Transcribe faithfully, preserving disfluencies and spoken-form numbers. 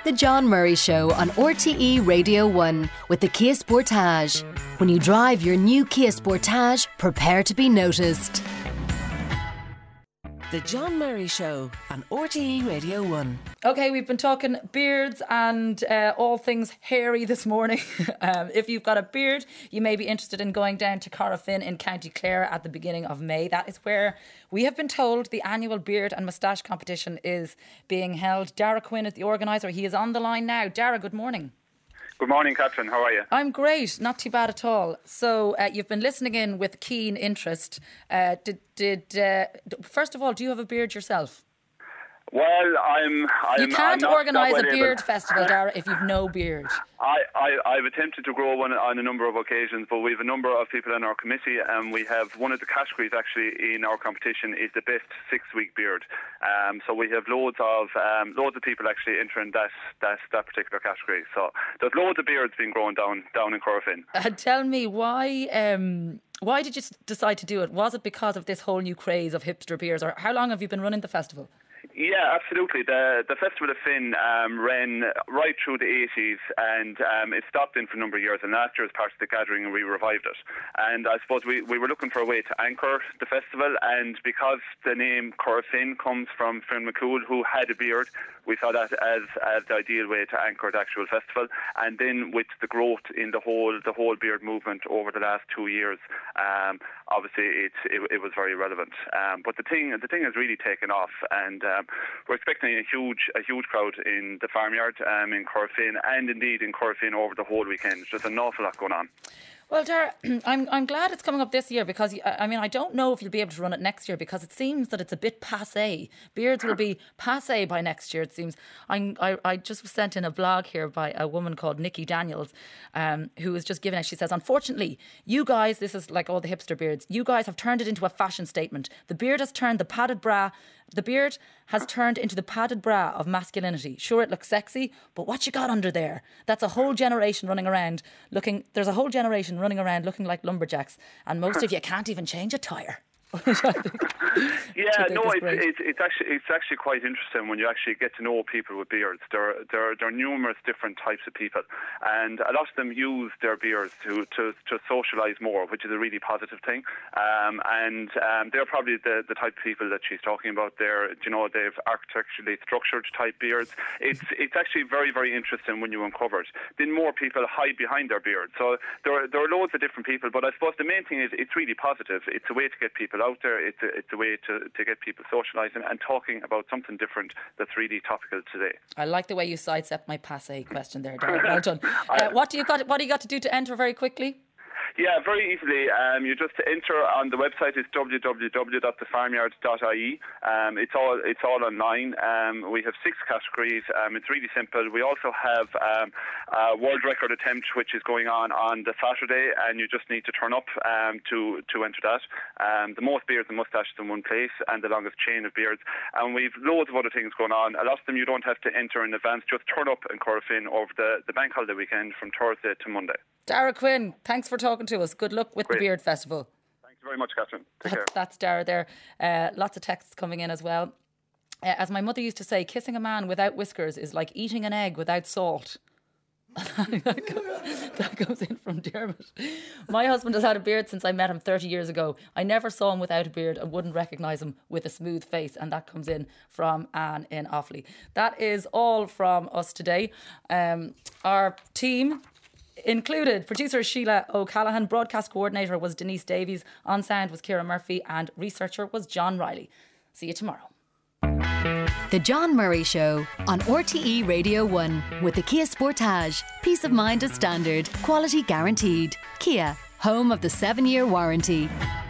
The John Murray Show on R T E Radio one with the Kia Sportage. When you drive your new Kia Sportage, prepare to be noticed. The John Murray Show on R T E Radio one. Okay, we've been talking beards and uh, all things hairy this morning. um, if you've got a beard, you may be interested in going down to Corofin in County Clare at the beginning of May. That is where we have been told the annual beard and moustache competition is being held. Dara Quinn is the organiser. He is on the line now. Dara, good morning. Good morning, Catherine. How are you? I'm great. Not too bad at all. So uh, you've been listening in with keen interest. Uh, did did uh, first of all, do you have a beard yourself? Well, I'm. I'm you can't I'm organise not a well beard able. festival, Dara, if you've no beard. I, I, I've attempted to grow one on a number of occasions, but we have a number of people in our committee, and we have one of the categories actually in our competition is the best six-week beard. Um, so we have loads of um, loads of people actually entering that that that particular category. So there's loads of beards being grown down down in Corofin. Uh, tell me why. Um, why did you decide to do it? Was it because of this whole new craze of hipster beards, or how long have you been running the festival? Yeah, absolutely. The the Festival of Finn um, ran right through the eighties, and um, it stopped in for a number of years, and last year as part of the gathering we revived it. And I suppose we, we were looking for a way to anchor the festival, and because the name Corofin comes from Finn McCool, who had a beard, we saw that as, as the ideal way to anchor the actual festival. And then with the growth in the whole the whole beard movement over the last two years, um, obviously it, it it was very relevant. Um, but the thing the thing has really taken off, and um, we're expecting a huge a huge crowd in the farmyard um, in Corofin, and indeed in Corofin over the whole weekend. There's an awful lot going on. Well, Dara, I'm I'm glad it's coming up this year because, I mean, I don't know if you'll be able to run it next year because it seems that it's a bit passé. Beards will be passé by next year, it seems. I'm, I I just was sent in a blog here by a woman called Nikki Daniels, um, who was just giving it. She says, unfortunately, you guys, this is like all the hipster beards, you guys have turned it into a fashion statement. The beard has turned the padded bra... The beard has turned into the padded bra of masculinity. Sure, it looks sexy, but what you got under there? That's a whole generation running around looking... There's a whole generation running around looking like lumberjacks, and most of you can't even change a tyre. yeah, no, it's, it's it's actually it's actually quite interesting when you actually get to know people with beards. There there there are numerous different types of people, and a lot of them use their beards to to, to socialise more, which is a really positive thing. Um, and um, they're probably the, the type of people that she's talking about. There, you know, they've architecturally structured type beards. It's it's actually very very interesting when you uncover it. Then more people hide behind their beards. So there are, there are loads of different people, but I suppose the main thing is it's really positive. It's a way to get people out there. It's a, it's a way to, to get people socialising and talking about something different that's really topical today. I like the way you sidestepped my passé question there, Derek. Well done. Uh, what do you got? What do you got to do to enter very quickly? Yeah, very easily. Um, you just enter on the website. It's w w w dot the farmyard dot i e. Um, it's all it's all online. Um, we have six categories. Um, it's really simple. We also have um, a world record attempt, which is going on on the Saturday, and you just need to turn up um, to to enter that. Um, the most beards and moustaches in one place, and the longest chain of beards. And we've loads of other things going on. A lot of them you don't have to enter in advance. Just turn up in Corofin over the, the bank holiday weekend from Thursday to Monday. Dara Quinn, thanks for talking to us. Good luck with Great. the Beard Festival. Thanks very much, Catherine. Take that's, care. That's Dara there. Uh, lots of texts coming in as well. Uh, as my mother used to say, kissing a man without whiskers is like eating an egg without salt. that, goes, that goes in from Dermot. My husband has had a beard since I met him thirty years ago. I never saw him without a beard and wouldn't recognise him with a smooth face. And that comes in from Anne in Offaly. That is all from us today. Um, our team included producer Sheila O'Callaghan, broadcast coordinator was Denise Davies, on sound was Ciara Murphy, and researcher was John Riley. See you tomorrow. The John Murray Show on R T E Radio one with the Kia Sportage. Peace of mind as standard, quality guaranteed. Kia, home of the seven-year warranty.